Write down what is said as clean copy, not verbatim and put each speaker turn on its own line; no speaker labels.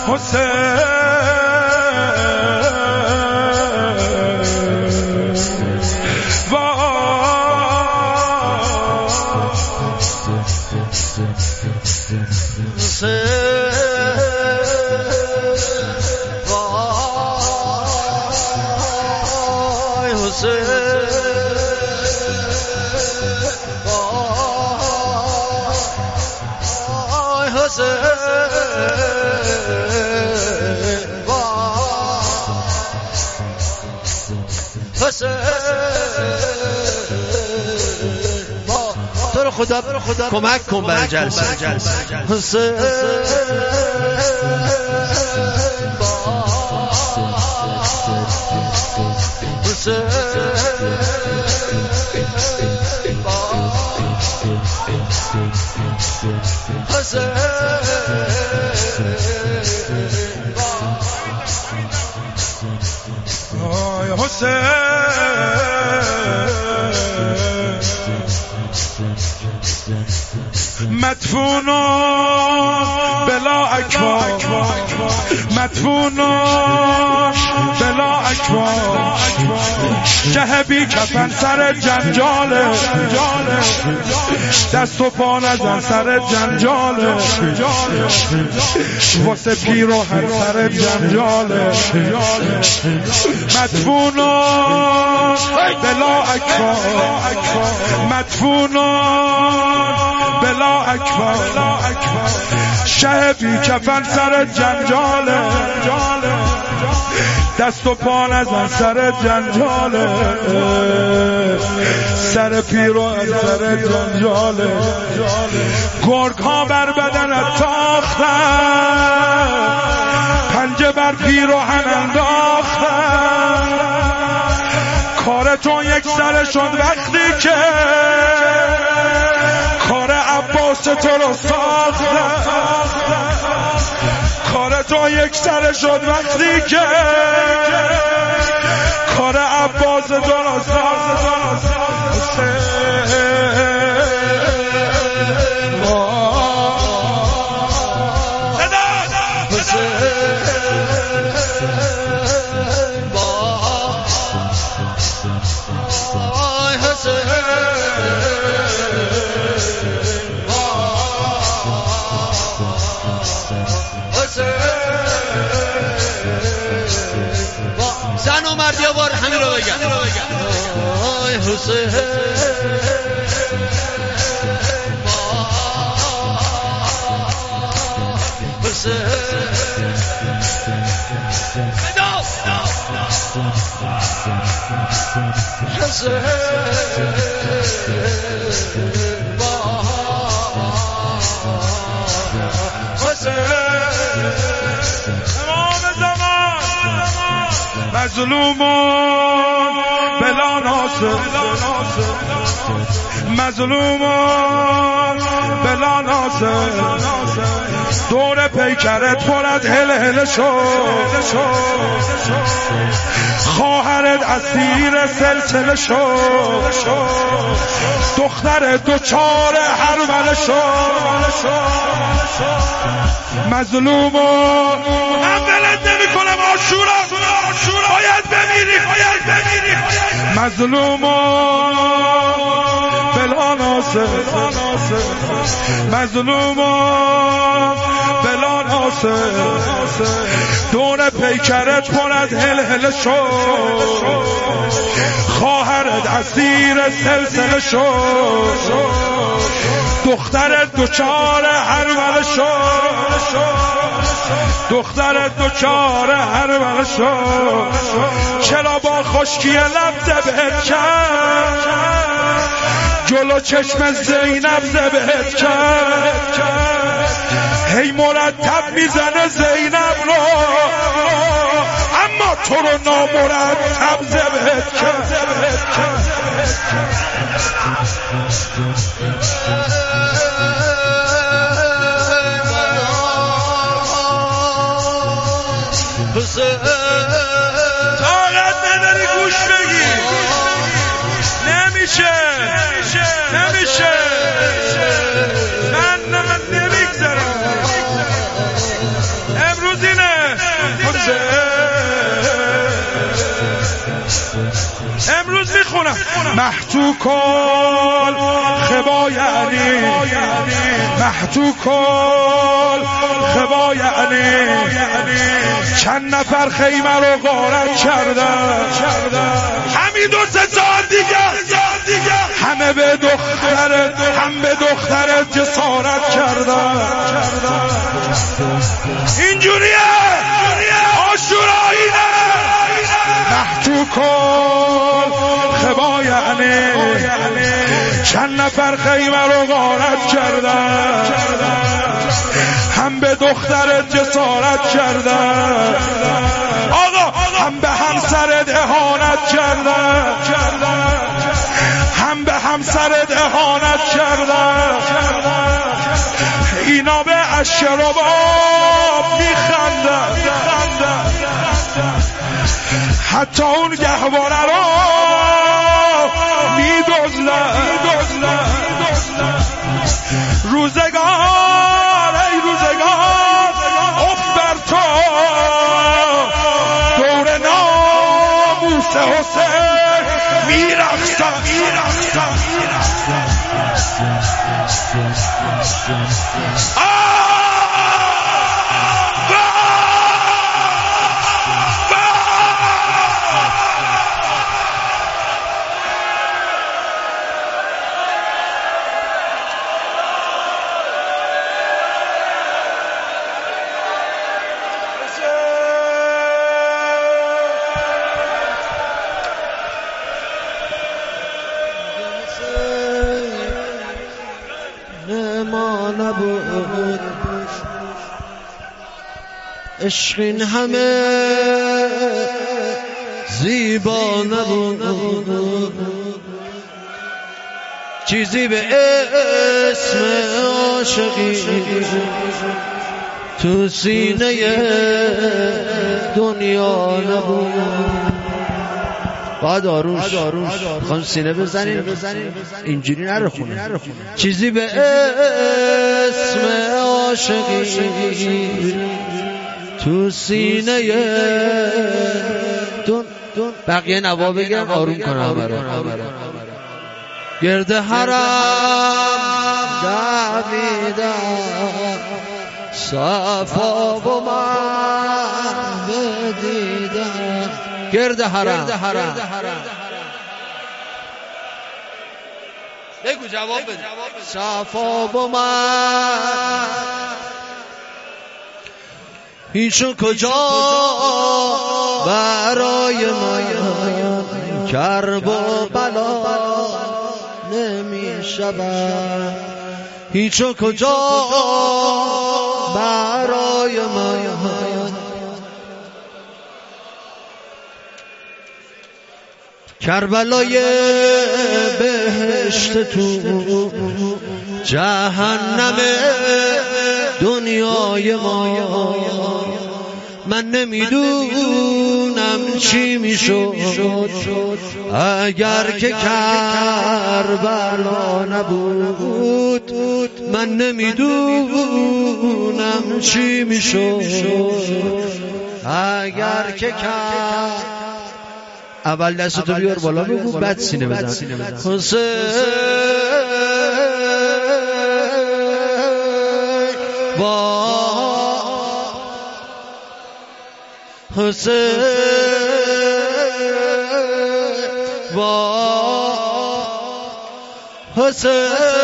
حسین
تو رو خدا کمک کن بر جلسه حسین
مدفونان بلا اکبر مدفونان بلا اکبر شه بی کفن سر جنجاله دست و پا نزن سر جنجاله واسه پیراهن سر جنجاله مدفونان بلا اکبر مدفونان بلا اکبر شه بی کفن سر جنجاله دست و پا نزن سر جنجاله سر پیراهن سر جنجاله گرگ ها بر بدنت تاختن پنجه بر پیراهن انداختن کارتون یک سر شد وقتی که کار عباس تو رو ساختن کار تو یک سر شد وقتی که کار عباس تو رو ساختن
زن و مرد یا بار همین رو بگن آی حسین
مظلومان بلا ناصر مظلومان بلا ناصر دور پیکرت پر از هل هل شد خواهرت اسیر سلسله شد دختر دوچار هرمله شد مظلومان من ولت نمی کنم آشورا باید بمیری مظلومان بلا ناصر مظلومان بلا ناصر دور پیکرت پر از هل هل شد خواهرت اسیر سلسله شد دختر دوچار هرمله شد دختر دوچار هرمله شد چرا با خشکی لب زبهت کرد جلو چشم زینب زبهت کرد هی مرتب میزنه زینب رو اما تو رو نامرتب زبهت کرد طاقت نداری گوش بگی نمیشه من نمیگذارم امروز این امروز میخونم محتو کل خبا یعنی محتو کل خبا یعنی چند نفر خیمه رو غارت کردن همین 2-3 ساعت دیگه همه به دخترت هم به دخترت جسارت کردن اینجوریه عاشورا اینه محتو کل خبا یعنی چند نفر خیمه رو غارت کردن هم به دخترت جسارت کردن آقا هم به همسرت اهانت کردن هم به همسرت اهانت کردن اینا به اشرباب میخندن حتی اون گهواره رو میدزدن روزگار ای روزگار اف بر تو دور ناموس حسین میرقصن
نبود عشق این همه زیبا نبود چیزی به اسم عاشقی تو سینه دنیا نبود. باید آروش خواهم سینه بزنیم اینجوری نرخونه. چیزی به اسم عاشقی تو سینه بقیه نوا بگم آروم کنم گرد حرم دویدم صفا و مرو دیدم گرد حرم بگو جواب بده صفا و مرو هیچون کجا برای من کرب و بلا نمی شود هیچون کجا برای من کربلای بهشت تو جهنم دنیای ما من نمیدونم چی میشد اگر که کربلا نبود من نمیدونم چی میشد اگر که اول دستتو بیار بالا بگو بعد سینه بزن حسین با حسین با حسین